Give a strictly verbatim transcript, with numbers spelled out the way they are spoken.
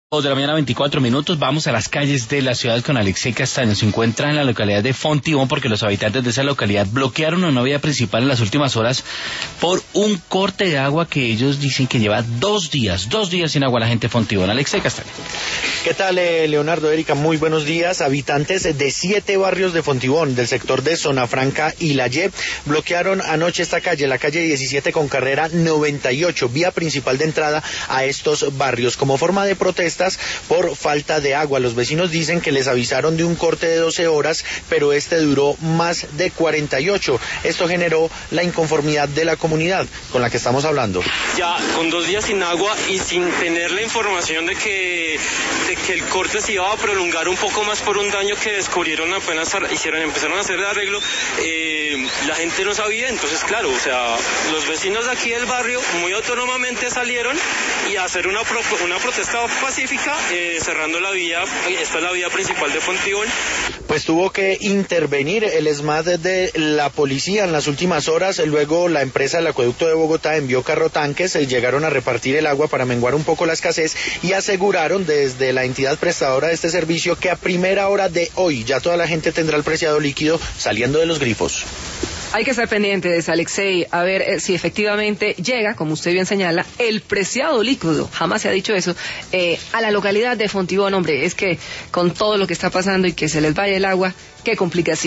De la mañana, veinticuatro minutos, vamos a las calles de la ciudad con Alexei Castaño. Se encuentra en la localidad de Fontibón porque los habitantes de esa localidad bloquearon una vía principal en las últimas horas por un corte de agua que ellos dicen que lleva dos días, dos días sin agua la gente de Fontibón. Alexei Castaño. ¿Qué tal, eh, Leonardo, Erika? Muy buenos días. Habitantes de siete barrios de Fontibón, del sector de Zona Franca y La Ye, bloquearon anoche esta calle, la calle diecisiete con carrera noventa y ocho, vía principal de entrada a estos barrios, como forma de protesta por falta de agua. Los vecinos dicen que les avisaron de un corte de doce horas, pero este duró más de cuarenta y ocho. Esto generó la inconformidad de la comunidad con la que estamos hablando. Ya con dos días sin agua y sin tener la información de que, de que el corte se iba a prolongar un poco más por un daño que descubrieron apenas hicieron, empezaron a hacer el arreglo, eh, la gente no sabía. Entonces, claro, o sea, los vecinos de aquí del barrio muy autónomamente salieron y a hacer una, pro, una protesta pacífica. Eh, cerrando la vía, esta es la vía principal de Fontibón. Pues tuvo que intervenir el ESMAD de la policía en las últimas horas. Luego la empresa del acueducto de Bogotá envió carrotanques, eh, llegaron a repartir el agua para menguar un poco la escasez y aseguraron desde la entidad prestadora de este servicio que a primera hora de hoy ya toda la gente tendrá el preciado líquido saliendo de los grifos. Hay que estar pendientes, Alexei, a ver eh, si efectivamente llega, como usted bien señala, el preciado líquido, jamás se ha dicho eso, eh, a la localidad de Fontibón. Hombre, es que con todo lo que está pasando y que se les vaya el agua, qué complicación.